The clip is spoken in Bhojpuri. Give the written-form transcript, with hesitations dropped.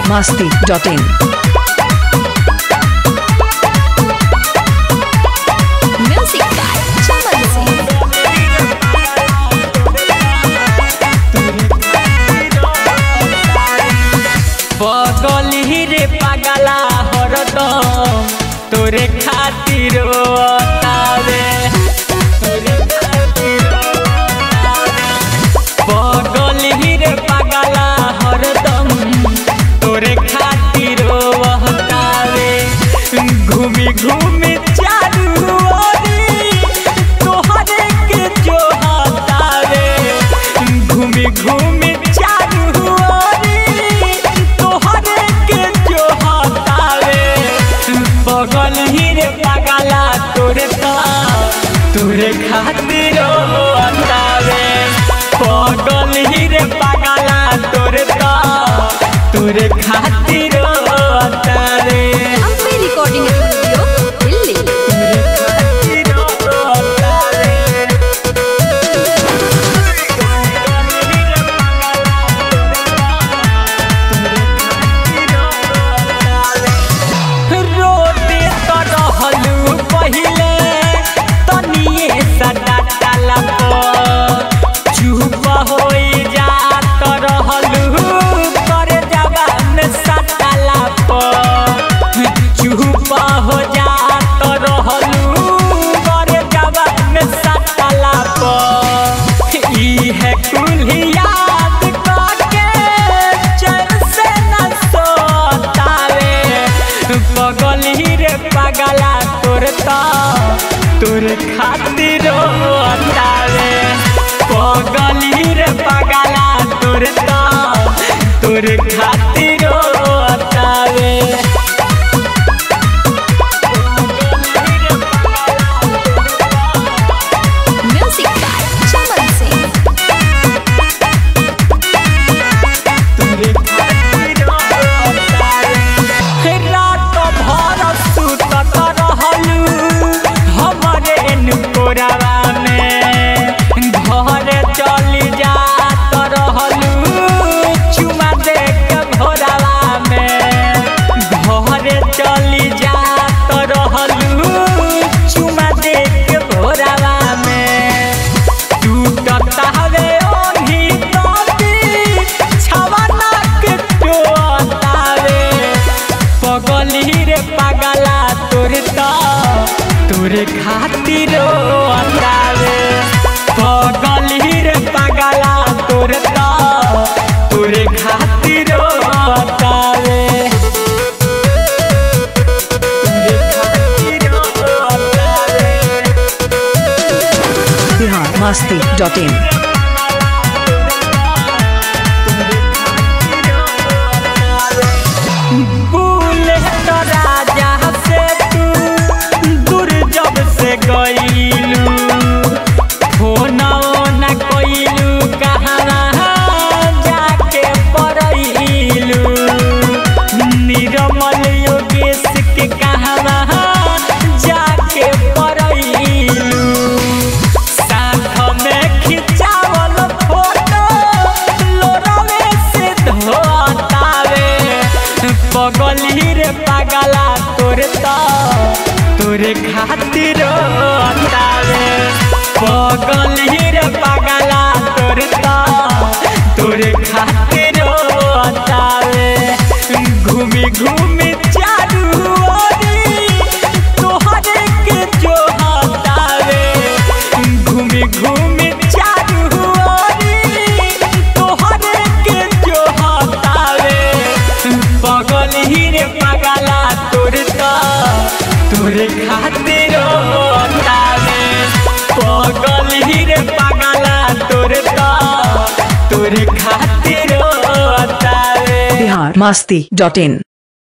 biharmasti.in Music by Chaman Singh. पगली रे पगला हरदम तोरे खातिर रोतावे पगली रे पगला हरदम तोरे खातिर रोतावे घूमी घूमी चारू ओरी तोहरे के जोहतावे घूमी घूमी चारू ओरी तोहरे के जोहतावे पगल ही रे पगला तोरे खातिर रोतावे पगल ही रे पगला तोरे खातिर रोतावे Ampe Recording Studio, Delhi. रोते तो रहलू पहिले तनिए सदा टाला चुप होई जात रहलू कर जवान सटाला चुप हो जात रहलू कर जवान सटाला ई है कुल याद करके चैन से न सोतावे पगल ही रे पगला तोर खातिर रोतावे पगल ही रे पगला तोर खातिर रोतावे Music by Chaman Singh. रात भर सुतत रहलू हमरे कोरावा में घर चली जात रहलू चुमा दे के भोरावा में घर चली जात रहलू चुमा दे के भोरावा में टूटत हवे ओही तोती छवना के टोतावे पगली रे पगला तोरे खातिर रोतावे पगली रे पगला तोरे खातिर रोतावे biharmasti.in बुलेट राजा से तू दूर जब से गईलू फोन न कईलू कहाँ जाके पड़ैलू निर्मल योगेश के कहाँ जाके पड़ैलू साथ में खिंचावल फोटो लोरवे से धोतावे पगली रे पगला तोरे खातिर रोतावे पगली रे पगला तोरे खातिर रोतावे घूमी घूमी चारू ओरी तोहरे के जोहतावे घूमी घूमी चारू ओरी तोहरे के जोहतावे पगल ही रे पगला तोरे खातिर रोतावे पगल ही रे पगला तोरे खातिर रोतावे biharmasti.in